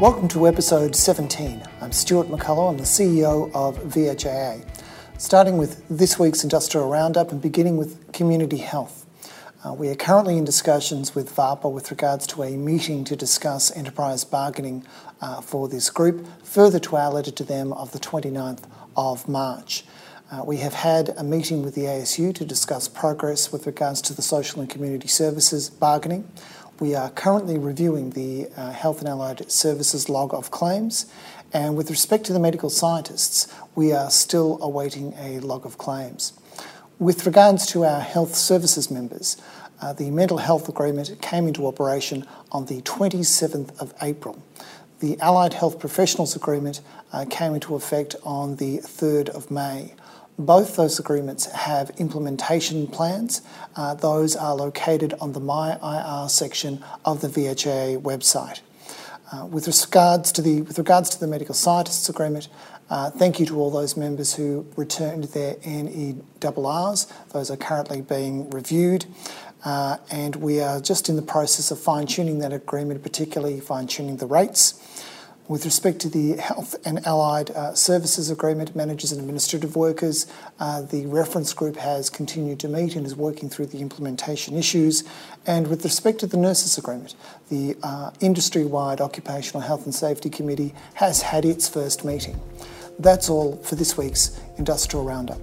Welcome to episode 17. I'm Stuart McCullough, I'm the CEO of VHAA. Starting with this week's Industrial Roundup and beginning with community health. We are currently in discussions with VAPA with regards to a meeting to discuss enterprise bargaining for this group, further to our letter to them of the 29th of March. We have had a meeting with the ASU to discuss progress with regards to the social and community services bargaining. We are currently reviewing the Health and Allied Services log of claims, and with respect to the medical scientists, we are still awaiting a log of claims. With regards to our health services members, the mental health agreement came into operation on the 27th of April. The Allied Health Professionals agreement came into effect on the 3rd of May. Both those agreements have implementation plans. Those are located on the My IR section of the VHAA website. With regards to the medical scientists agreement, thank you to all those members who returned their NERRs. Those are currently being reviewed, and we are just in the process of fine-tuning that agreement, particularly fine-tuning the rates. With respect to the Health and Allied Services Agreement, managers and administrative workers, the reference group has continued to meet and is working through the implementation issues. And with respect to the Nurses Agreement, the industry-wide Occupational Health and Safety Committee has had its first meeting. That's all for this week's Industrial Roundup.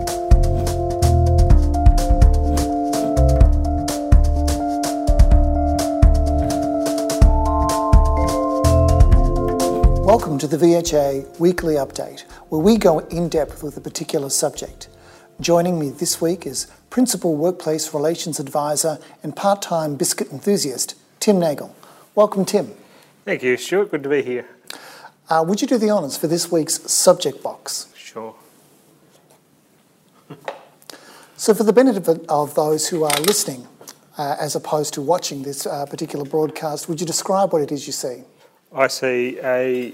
Welcome to the VHA Weekly Update, where we go in depth with a particular subject. Joining me this week is Principal Workplace Relations Advisor and part-time biscuit enthusiast, Tim Nagel. Welcome, Tim. Thank you, Stuart. Good to be here. Would you do the honours for this week's subject box? Sure. So for the benefit of those who are listening, as opposed to watching this particular broadcast, would you describe what it is you see? I see a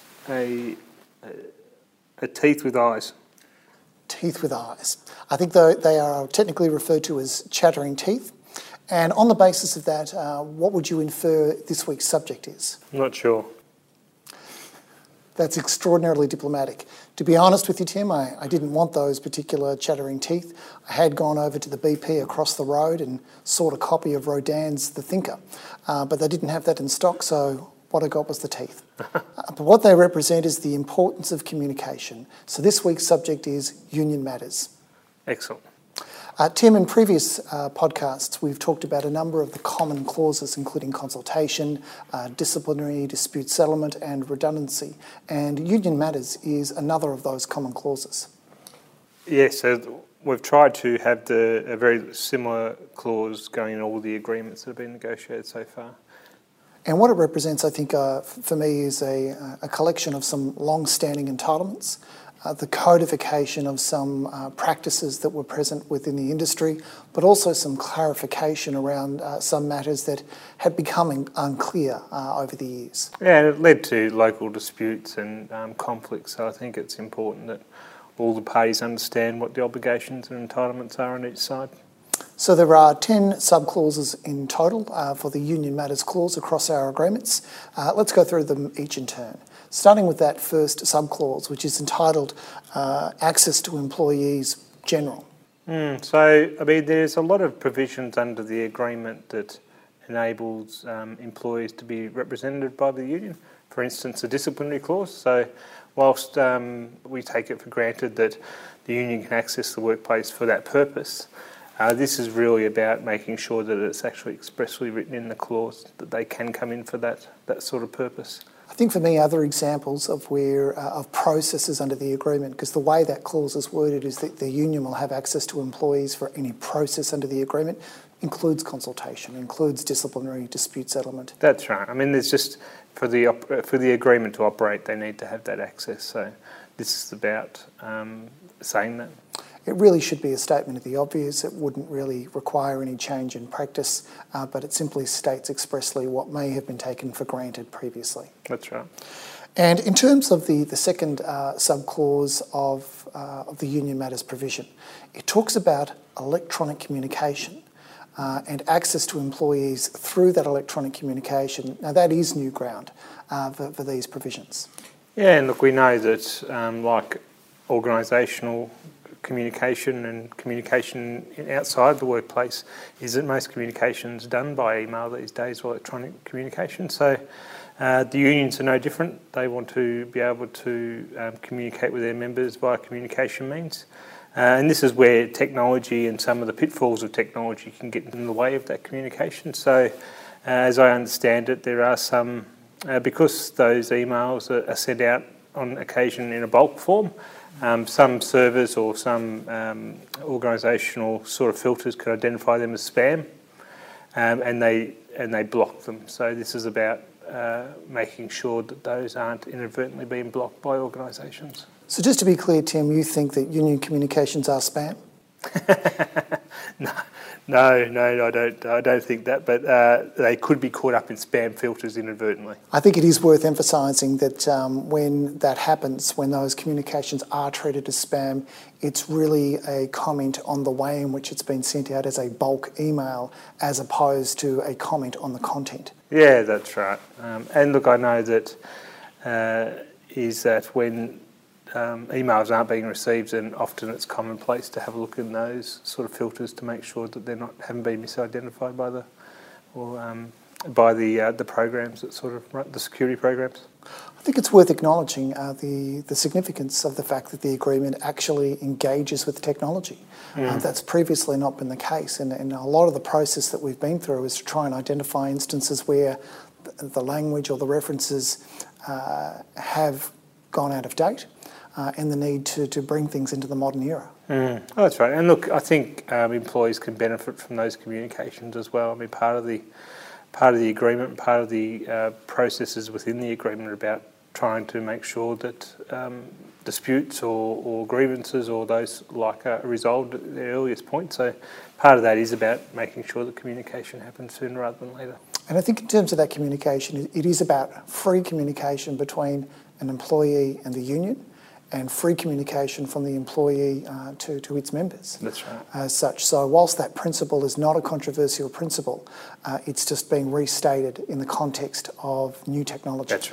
teeth with eyes. Teeth with eyes. I think they are technically referred to as chattering teeth. And on the basis of that, what would you infer this week's subject is? I'm not sure. That's extraordinarily diplomatic. To be honest with you, Tim, I didn't want those particular chattering teeth. I had gone over to the BP across the road and sought a copy of Rodin's The Thinker, but they didn't have that in stock, so what I got was the teeth. But what they represent is the importance of communication. So this week's subject is union matters. Excellent. Tim, in previous podcasts, we've talked about a number of the common clauses, including consultation, disciplinary, dispute settlement, and redundancy. And union matters is another of those common clauses. Yes, so we've tried to have a very similar clause going in all the agreements that have been negotiated so far. And what it represents, I think, for me, is a collection of some long-standing entitlements, the codification of some practices that were present within the industry, but also some clarification around some matters that had become unclear over the years. Yeah, and it led to local disputes and conflicts, so I think it's important that all the parties understand what the obligations and entitlements are on each side. So there are 10 sub-clauses in total for the Union Matters clause across our agreements. Let's go through them each in turn. Starting with that first sub-clause, which is entitled Access to Employees General. There's a lot of provisions under the agreement that enables employees to be represented by the union. For instance, a disciplinary clause. So whilst we take it for granted that the union can access the workplace for that purpose, this is really about making sure that it's actually expressly written in the clause that they can come in for that sort of purpose. I think for me, other examples of of processes under the agreement, because the way that clause is worded is that the union will have access to employees for any process under the agreement, includes consultation, includes disciplinary dispute settlement. That's right. I mean, there's just for the agreement to operate, they need to have that access. So this is about saying that. It really should be a statement of the obvious. It wouldn't really require any change in practice, but it simply states expressly what may have been taken for granted previously. That's right. And in terms of the second sub-clause of the Union Matters provision, it talks about electronic communication. and access to employees through that electronic communication. Now that is new ground for these provisions. Yeah, and look, we know that like organisational communication and communication outside the workplace is that most communication's done by email these days, or electronic communication. So the unions are no different. They want to be able to communicate with their members via communication means. And this is where technology and some of the pitfalls of technology can get in the way of that communication. So as I understand it, there are some, because those emails are sent out on occasion in a bulk form, some servers or some organisational sort of filters can identify them as spam, and they block them. So this is about making sure that those aren't inadvertently being blocked by organisations. So just to be clear, Tim, you think that union communications are spam? No, I don't think that, but they could be caught up in spam filters inadvertently. I think it is worth emphasising that when that happens, when those communications are treated as spam, it's really a comment on the way in which it's been sent out as a bulk email as opposed to a comment on the content. Yeah, that's right. And look, I know that is that when emails aren't being received, and often it's commonplace to have a look in those sort of filters to make sure that haven't been misidentified by the programs that sort of run the security programs. I think it's worth acknowledging the significance of the fact that the agreement actually engages with technology. That's previously not been the case, and a lot of the process that we've been through is to try and identify instances where the language or the references have gone out of date. And the need to bring things into the modern era. Oh, that's right. And look, I think employees can benefit from those communications as well. I mean, part of the agreement, part of the processes within the agreement are about trying to make sure that disputes or grievances or those like are resolved at the earliest point. So part of that is about making sure that communication happens sooner rather than later. And I think in terms of that communication, it is about free communication between an employee and the union, and free communication from the employee to its members. That's right. As such. So whilst that principle is not a controversial principle, it's just being restated in the context of new technology. That's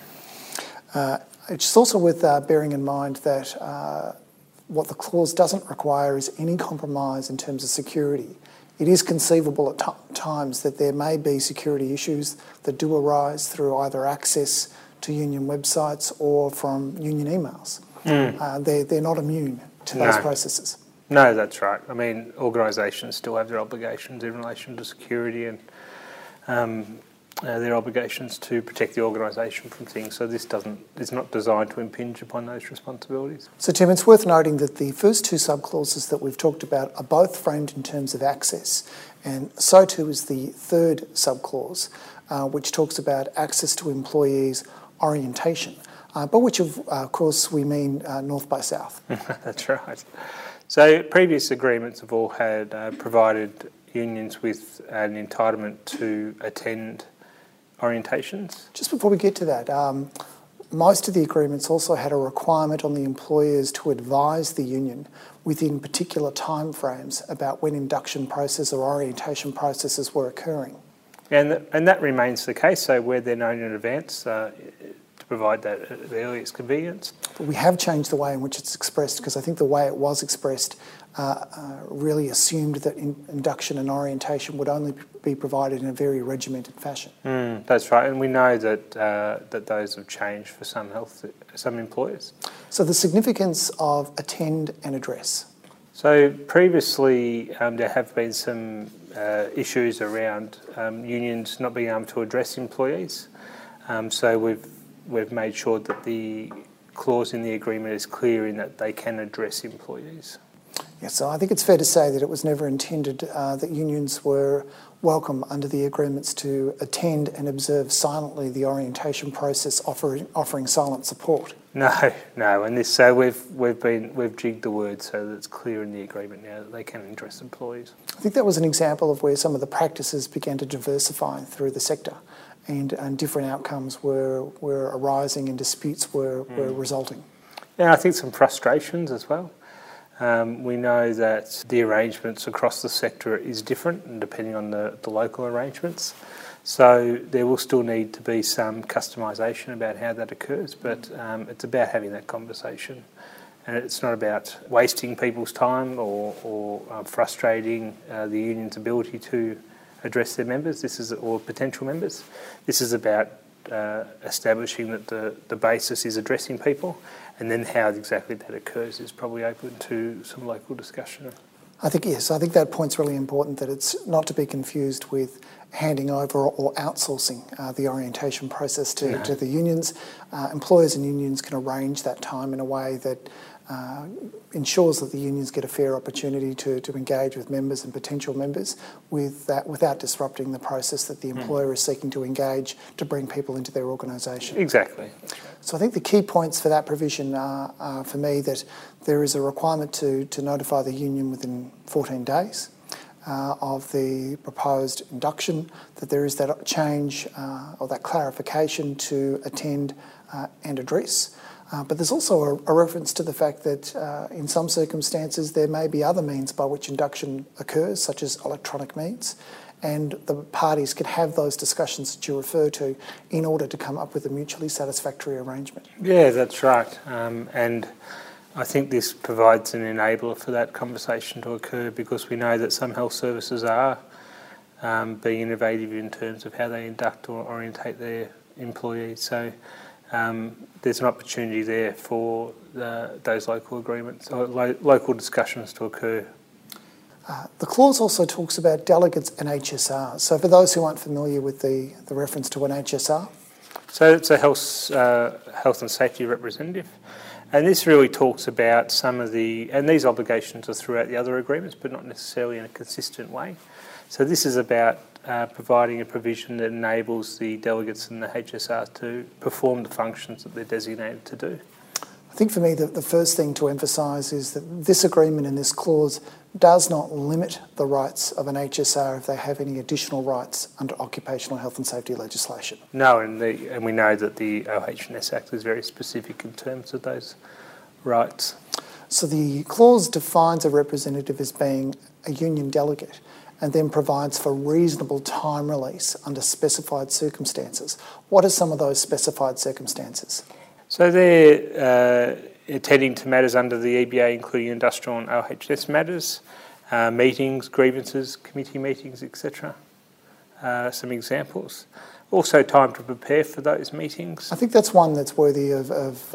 right. It's also worth bearing in mind that what the clause doesn't require is any compromise in terms of security. It is conceivable at times that there may be security issues that do arise through either access to union websites or from union emails. They're not immune to those processes. No, that's right. I mean, organisations still have their obligations in relation to security and their obligations to protect the organisation from things. So this is not designed to impinge upon those responsibilities. So Tim, it's worth noting that the first two subclauses that we've talked about are both framed in terms of access, and so too is the third subclause, which talks about access to employees' orientation. By which, of course, we mean north by south. That's right. So previous agreements have all had provided unions with an entitlement to attend orientations. Just before we get to that, most of the agreements also had a requirement on the employers to advise the union within particular timeframes about when induction process or orientation processes were occurring. And that remains the case, so where they're known in advance, provide that at the earliest convenience. But we have changed the way in which it's expressed, because I think the way it was expressed really assumed that induction and orientation would only be provided in a very regimented fashion. That's right, and we know that that those have changed for some employers. So the significance of attend and address. So previously there have been some issues around unions not being able to address employees. So we've made sure that the clause in the agreement is clear in that they can address employees. Yes, so I think it's fair to say that it was never intended that unions were welcome under the agreements to attend and observe silently the orientation process, offering silent support. No, and this so we've jigged the word so that it's clear in the agreement now that they can address employees. I think that was an example of where some of the practices began to diversify through the sector, and different outcomes were arising and disputes were resulting. Yeah, I think some frustrations as well. We know that the arrangements across the sector is different and depending on the local arrangements. So there will still need to be some customisation about how that occurs, but it's about having that conversation. And it's not about wasting people's time or frustrating the union's ability to address their members. Or potential members. This is about establishing that the basis is addressing people, and then how exactly that occurs is probably open to some local discussion. I think that point's really important, that it's not to be confused with handing over or outsourcing the orientation process to the unions. Employers and unions can arrange that time in a way that ensures that the unions get a fair opportunity to engage with members and potential members without disrupting the process that the employer is seeking to engage to bring people into their organisation. Exactly. So I think the key points for that provision are for me that there is a requirement to notify the union within 14 days of the proposed induction, that there is that change or that clarification to attend and address. But there's also a reference to the fact that in some circumstances there may be other means by which induction occurs, such as electronic means, and the parties can have those discussions that you refer to in order to come up with a mutually satisfactory arrangement. Yeah, that's right. And I think this provides an enabler for that conversation to occur, because we know that some health services are being innovative in terms of how they induct or orientate their employees. So there's an opportunity there for those local agreements or local discussions to occur. The clause also talks about delegates and HSRs. So for those who aren't familiar with the reference to an HSR. So it's a health and safety representative. And this really talks about some of and these obligations are throughout the other agreements, but not necessarily in a consistent way. So this is about providing a provision that enables the delegates and the HSR to perform the functions that they're designated to do. I think for me the first thing to emphasise is that this agreement and this clause does not limit the rights of an HSR if they have any additional rights under occupational health and safety legislation. No, and we know that the OH&S Act is very specific in terms of those rights. So the clause defines a representative as being a union delegate and then provides for reasonable time release under specified circumstances. What are some of those specified circumstances? So they're attending to matters under the EBA, including industrial and OH&S matters, meetings, grievances, committee meetings, etc. Some examples. Also time to prepare for those meetings. I think that's one that's worthy of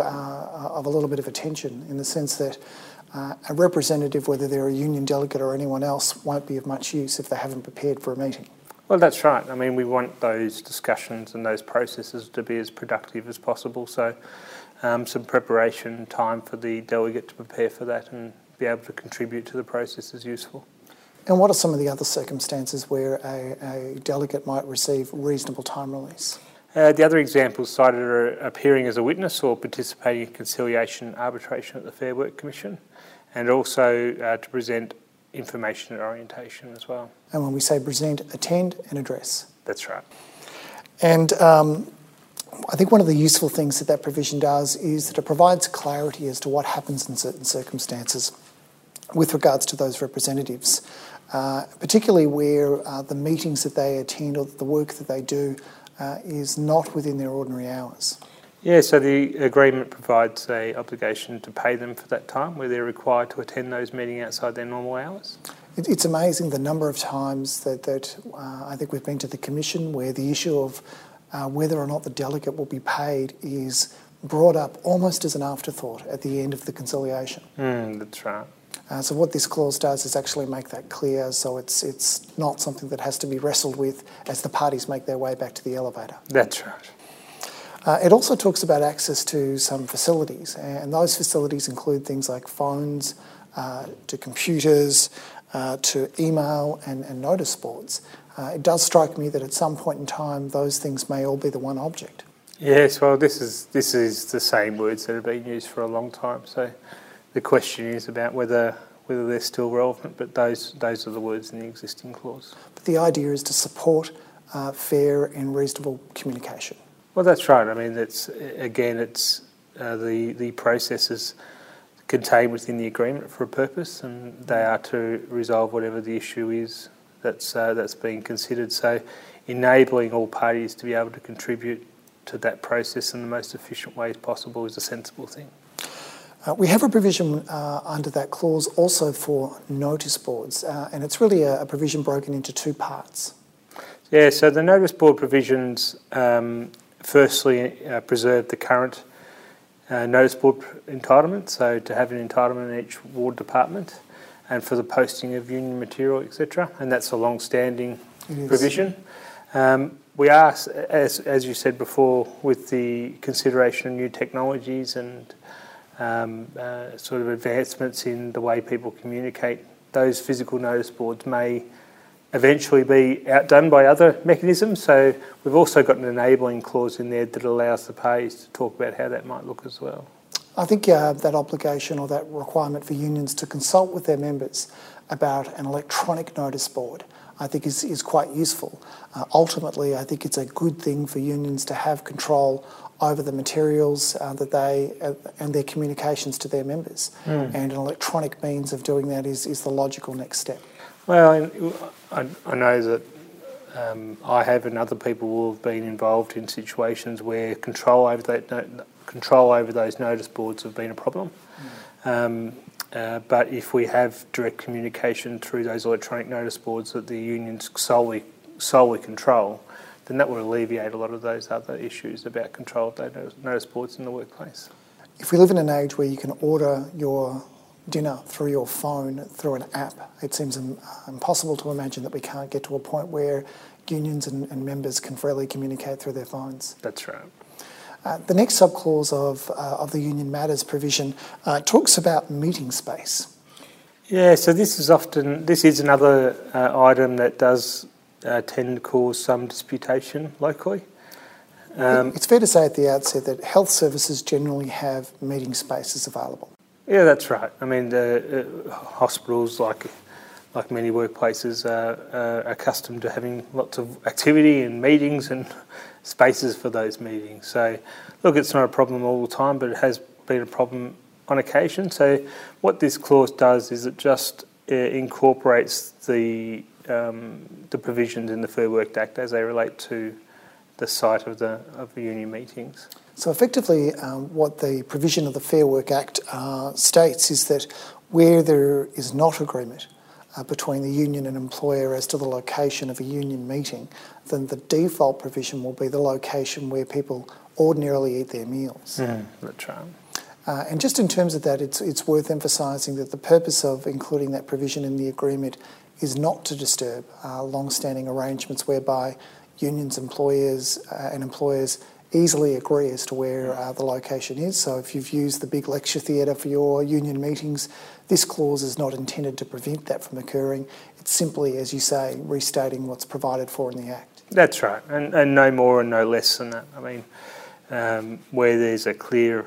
a little bit of attention, in the sense that a representative, whether they're a union delegate or anyone else, won't be of much use if they haven't prepared for a meeting. Well, that's right. I mean, we want those discussions and those processes to be as productive as possible. So some preparation time for the delegate to prepare for that and be able to contribute to the process is useful. And what are some of the other circumstances where a delegate might receive reasonable time release? The other examples cited are appearing as a witness or participating in conciliation and arbitration at the Fair Work Commission, and also to present information and orientation as well. And when we say present, attend and address. That's right. And I think one of the useful things that provision does is that it provides clarity as to what happens in certain circumstances with regards to those representatives, particularly where the meetings that they attend or the work that they do is not within their ordinary hours. Yeah, so the agreement provides an obligation to pay them for that time where they're required to attend those meetings outside their normal hours. It's amazing the number of times that I think we've been to the Commission where the issue of whether or not the delegate will be paid is brought up almost as an afterthought at the end of the conciliation. That's right. So what this clause does is actually make that clear, so it's not something that has to be wrestled with as the parties make their way back to the elevator. That's right. It also talks about access to some facilities, and those facilities include things like phones, to computers, to email and notice boards. It does strike me that at some point in time those things may all be the one object. Yes, well, this is the same words that have been used for a long time, so the question is about whether they're still relevant, but those are the words in the existing clause. But the idea is to support fair and reasonable communication. Well, that's right. I mean, the processes contained within the agreement for a purpose, and they are to resolve whatever the issue is that's being considered. So enabling all parties to be able to contribute to that process in the most efficient ways possible is a sensible thing. We have a provision under that clause also for notice boards, and it's really a provision broken into two parts. Yeah, so the notice board provisions firstly preserve the current notice board entitlement, so to have an entitlement in each ward department, and for the posting of union material, etc., and that's a long-standing provision. We are, as you said before, with the consideration of new technologies and sort of advancements in the way people communicate, those physical notice boards may eventually be outdone by other mechanisms. So we've also got an enabling clause in there that allows the parties to talk about how that might look as well. I think that obligation or that requirement for unions to consult with their members about an electronic notice board, I think is quite useful. Ultimately, I think it's a good thing for unions to have control over the materials that they and their communications to their members. And an electronic means of doing that is the logical next step. Well, I know that I have and other people will have been involved in situations where control over those notice boards have been a problem. But if we have direct communication through those electronic notice boards that the unions solely control, then that will alleviate a lot of those other issues about control of those notice boards in the workplace. If we live in an age where you can order your dinner through your phone, through an app, it seems impossible to imagine that we can't get to a point where unions and members can freely communicate through their phones. That's right. The next subclause of the Union Matters provision talks about meeting space. Yeah, so this is another item that does tend to cause some disputation locally. It's fair to say at the outset that health services generally have meeting spaces available. Yeah, that's right. I mean, the hospitals, like many workplaces, are accustomed to having lots of activity and meetings and spaces for those meetings. So, look, it's not a problem all the time, but it has been a problem on occasion. So what this clause does is it just incorporates the provisions in the Fair Work Act as they relate to the site of the union meetings. So effectively, what the provision of the Fair Work Act states is that where there is not agreement between the union and employer as to the location of a union meeting, then the default provision will be the location where people ordinarily eat their meals. That's right. And just in terms of that, it's worth emphasising that the purpose of including that provision in the agreement is not to disturb long-standing arrangements whereby unions, employers and employers easily agree as to where the location is. So if you've used the big lecture theatre for your union meetings, this clause is not intended to prevent that from occurring. It's simply, as you say, restating what's provided for in the Act. That's right, and no more and no less than that. I mean, where there's a clear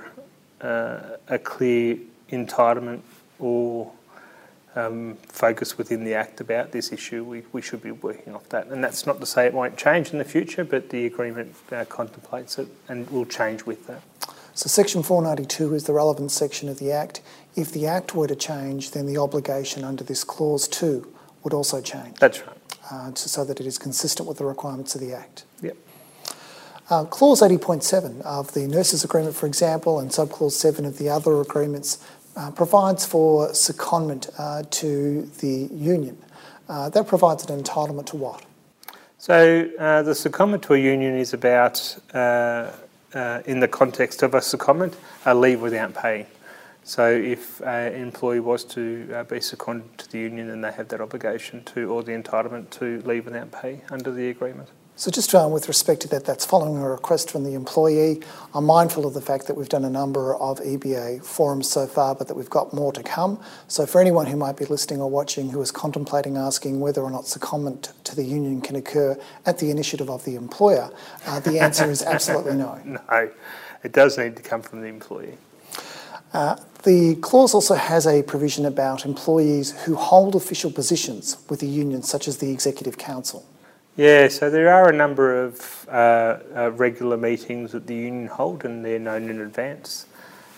entitlement or focus within the Act about this issue, we should be working off that. And that's not to say it won't change in the future, but the agreement contemplates it and will change with that. So Section 492 is the relevant section of the Act. If the Act were to change, then the obligation under this Clause 2 would also change. That's right. So that it is consistent with the requirements of the Act. Yep. Clause 80.7 of the Nurses Agreement, for example, and Subclause 7 of the other agreements provides for secondment to the union. That provides an entitlement to what? So the secondment to a union is about, in the context of a secondment, a leave without pay. So if an employee was to be seconded to the union, then they have that obligation to, or the entitlement to leave without pay under the agreement. So just with respect to that, that's following a request from the employee. I'm mindful of the fact that we've done a number of EBA forums so far, but that we've got more to come. So for anyone who might be listening or watching who is contemplating asking whether or not secondment to the union can occur at the initiative of the employer, the answer is absolutely no. No, it does need to come from the employee. The clause also has a provision about employees who hold official positions with the union, such as the Executive Council. Yeah, so there are a number of regular meetings that the union hold, and they're known in advance.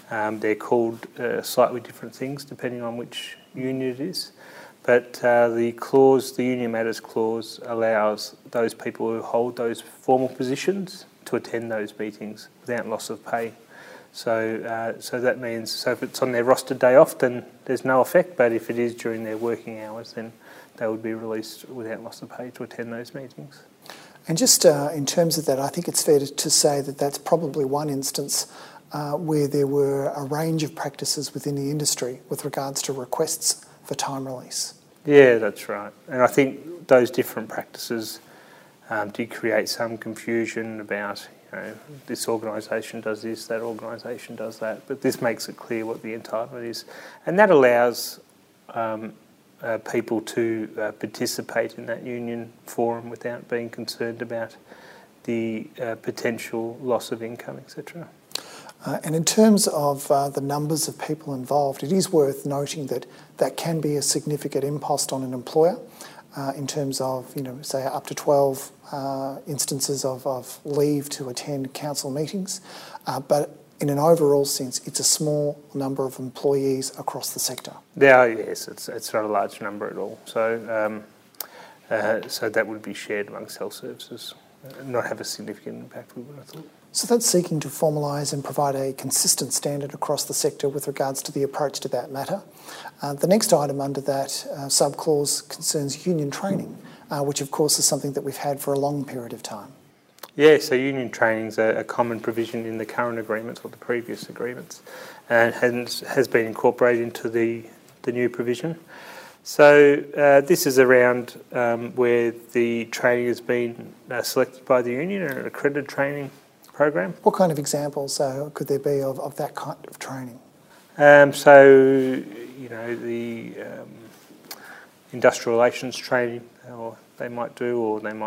They're called slightly different things depending on which union it is. But the Union Matters clause allows those people who hold those formal positions to attend those meetings without loss of pay. So that means, if it's on their rostered day off, then there's no effect, but if it is during their working hours, then they would be released without loss of pay to attend those meetings. And just in terms of that, I think it's fair to say that that's probably one instance where there were a range of practices within the industry with regards to requests for time release. Yeah, that's right. And I think those different practices did create some confusion about, this organisation does this, that organisation does that, but this makes it clear what the entitlement is. And that allows people to participate in that union forum without being concerned about the potential loss of income, etc. And in terms of the numbers of people involved, it is worth noting that that can be a significant impost on an employer in terms of, say up to 12 instances of leave to attend council meetings. But in an overall sense, it's a small number of employees across the sector. Yeah, yes, it's not a large number at all. So that would be shared amongst health services, not have a significant impact, we would have thought. So that's seeking to formalise and provide a consistent standard across the sector with regards to the approach to that matter. The next item under that sub-clause concerns union training, which of course is something that we've had for a long period of time. Yeah, so union training is a common provision in the current agreements or the previous agreements, and has been incorporated into the new provision. So this is around where the training has been selected by the union, an accredited training program. What kind of examples could there be of that kind of training? The industrial relations training, or they might do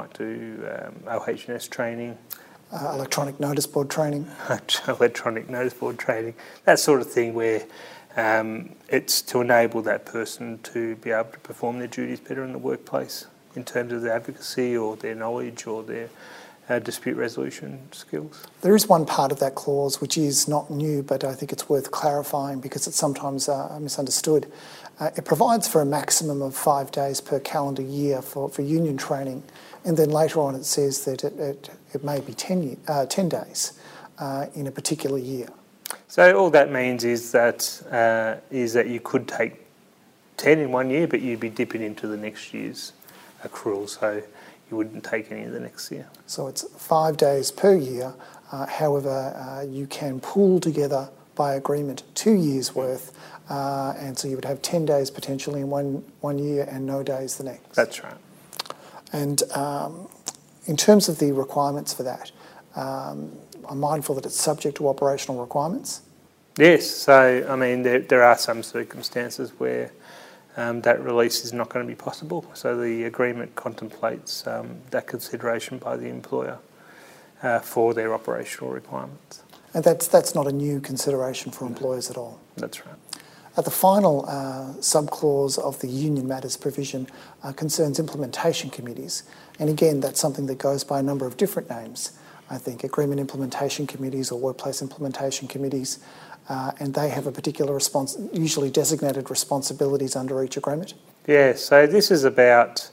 OH&S training. Electronic notice board training. Electronic notice board training, that sort of thing, where it's to enable that person to be able to perform their duties better in the workplace in terms of their advocacy or their knowledge or their dispute resolution skills. There is one part of that clause which is not new, but I think it's worth clarifying because it's sometimes misunderstood. It provides for a maximum of 5 days per calendar year for union training, and then later on it says that it may be 10 days in a particular year. So all that means is that you could take 10 in 1 year, but you'd be dipping into the next year's accrual, so you wouldn't take any of the next year. So it's 5 days per year. However, you can pool together by agreement 2 years' worth, and so you would have 10 days potentially in one year and no days the next. That's right. And in terms of the requirements for that, I'm mindful that it's subject to operational requirements. Yes, so I mean there are some circumstances where that release is not going to be possible. So the agreement contemplates that consideration by the employer for their operational requirements. And that's not a new consideration for employers at all. That's right. The final sub-clause of the Union Matters provision concerns implementation committees. And again, that's something that goes by a number of different names. I think agreement implementation committees or workplace implementation committees, and they have a particular usually designated responsibilities under each agreement. Yeah, so this is about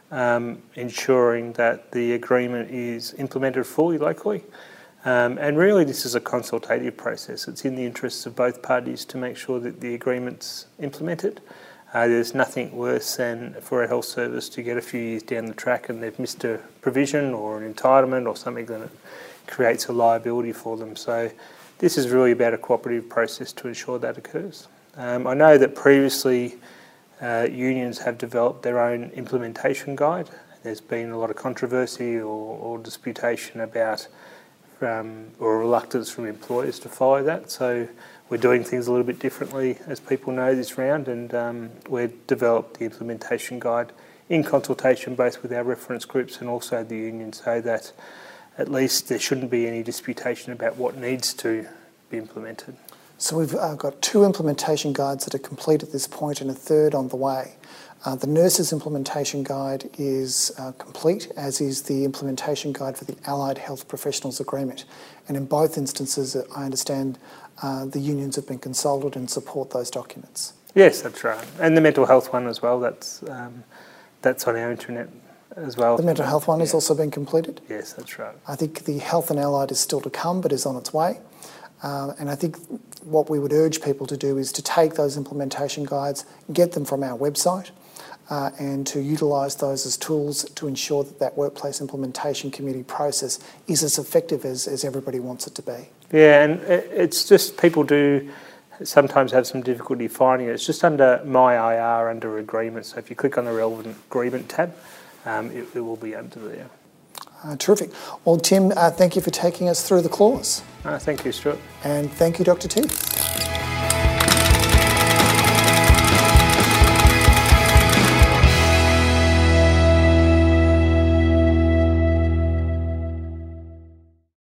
ensuring that the agreement is implemented fully locally. And really this is a consultative process. It's in the interests of both parties to make sure that the agreement's implemented. There's nothing worse than for a health service to get a few years down the track and they've missed a provision or an entitlement or something that creates a liability for them. So this is really about a cooperative process to ensure that occurs. I know that previously unions have developed their own implementation guide. There's been a lot of controversy or disputation about or reluctance from employers to follow that. So we're doing things a little bit differently, as people know, this round, and we've developed the implementation guide in consultation both with our reference groups and also the union, so that at least there shouldn't be any disputation about what needs to be implemented. So we've got 2 implementation guides that are complete at this point and a third on the way. The nurses implementation guide is complete, as is the implementation guide for the Allied Health Professionals Agreement. And in both instances, I understand the unions have been consulted and support those documents. Yes, that's right. And the mental health one as well, that's on our intranet as well. The mental health one has also been completed? Yes, that's right. I think the health and allied is still to come, but is on its way. And I think what we would urge people to do is to take those implementation guides, get them from our website, and to utilise those as tools to ensure that that Workplace Implementation Committee process is as effective as everybody wants it to be. Yeah, and it's just people do sometimes have some difficulty finding it. It's just under My IR under Agreements. So if you click on the relevant agreement tab, it will be under there. Terrific. Well, Tim, thank you for taking us through the clause. Thank you, Stuart. And thank you, Dr. Teague.